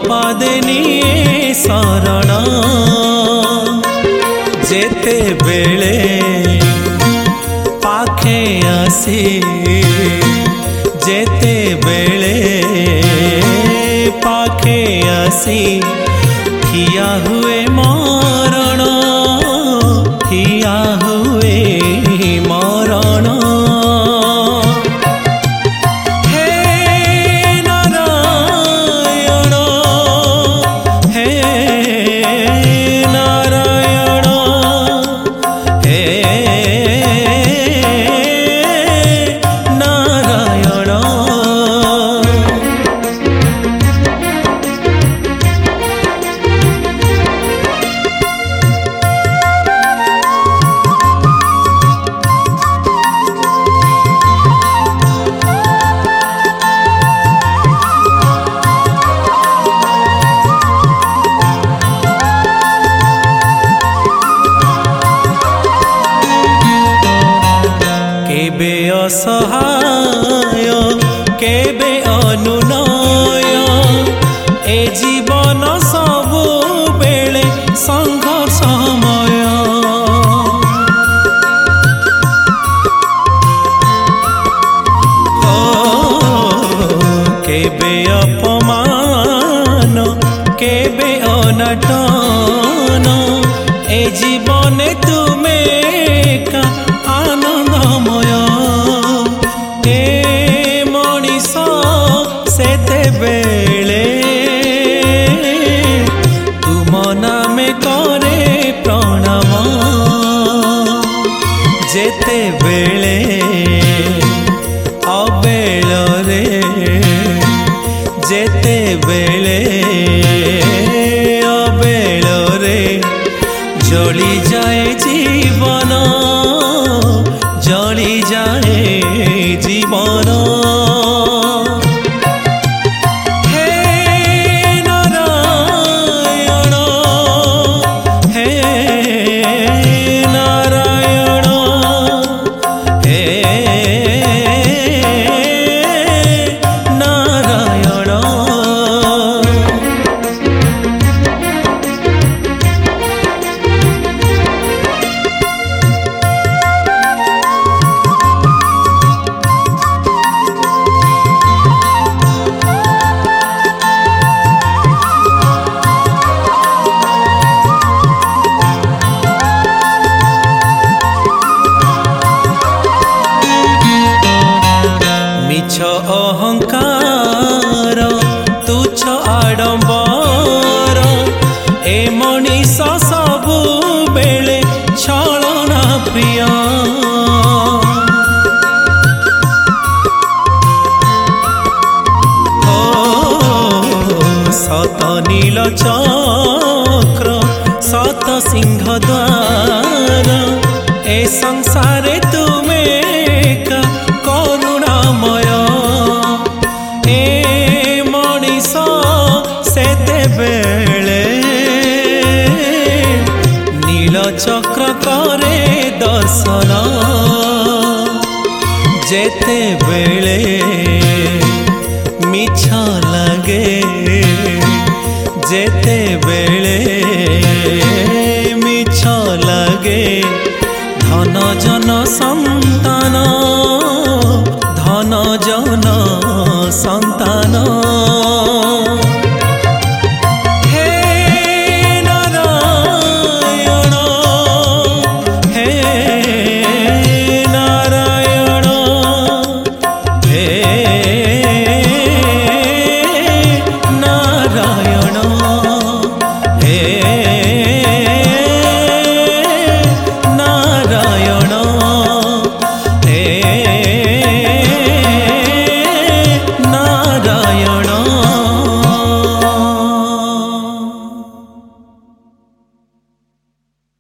पादे निये शरण जेते बेले पाखे आसी जेते बेले पाखे आसी ठिया हुए मरण ठिया हुए मरण केबे असहाय केबे अनुनय ए जीवन सबु बेले संघर्षमय केबे अपमान केबे अनटन ए जीवन तुमे का आनंदमय ए मनीष सेते बेले तुम नामे करे प्रणाम जेते बेले अबेल रे जेते बेले अबेल रे जली जाए जीवन जली जाए जीवन हे नारायण हे नारायण हे नारायण मिछ अहंकार तुच्छ आडंबर ए मनीष सबु बेले छलना प्रिय सत नील चक्र सत सिंह द्वार ए संसारे तुमे का करुणामय ए मनीष सेते बेले नील चक्र करे दर्शन जेते बेले मिछ लगे जेते बेले मिछ लगे धन जन संतान